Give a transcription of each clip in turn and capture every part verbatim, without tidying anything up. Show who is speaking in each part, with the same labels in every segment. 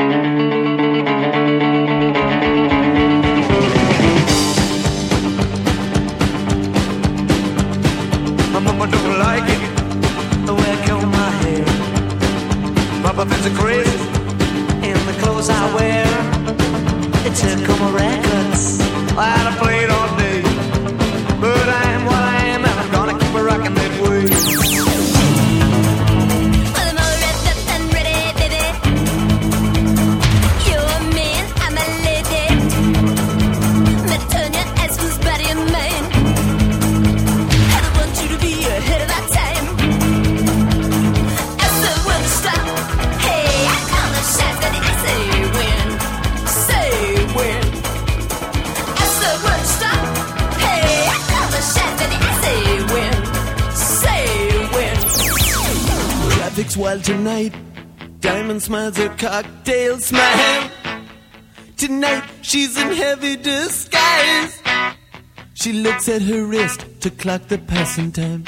Speaker 1: Mama don't like it the way I comb my hair. Papa thinks I'm crazy in the clothes I wear. It took all my records I had to play it all day, but I am what I am and I'm gonna keep it rocking that way.
Speaker 2: Well, I'm all wrapped up and ready, baby. You're a man, I'm a lady. Let turn your ass whose body and mine. I don't want you to be ahead of that time. I said when to stop. Hey, I call the shots that I say when. Say when. I said when to stop. Hey, I call the shots that I say when. Say when.
Speaker 3: Traffic's wild tonight. Diamond smiles, her cocktail smile. Tonight she's in heavy disguise. She looks at her wrist to clock the passing time.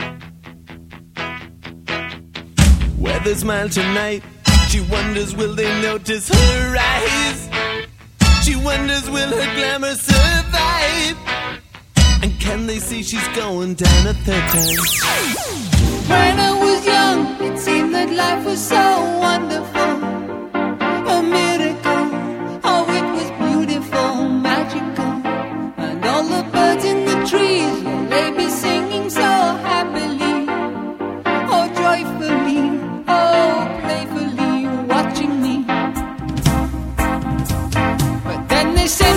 Speaker 3: Weather's mild tonight. She wonders, will they notice her eyes? She wonders, will her glamour survive? And can they see she's going down a third time?
Speaker 4: When I was young, it seemed that life was so wonderful. A miracle, oh it was beautiful, magical. And all the birds in the trees, will they be singing so happily? Oh joyfully, oh playfully, watching me. But then they say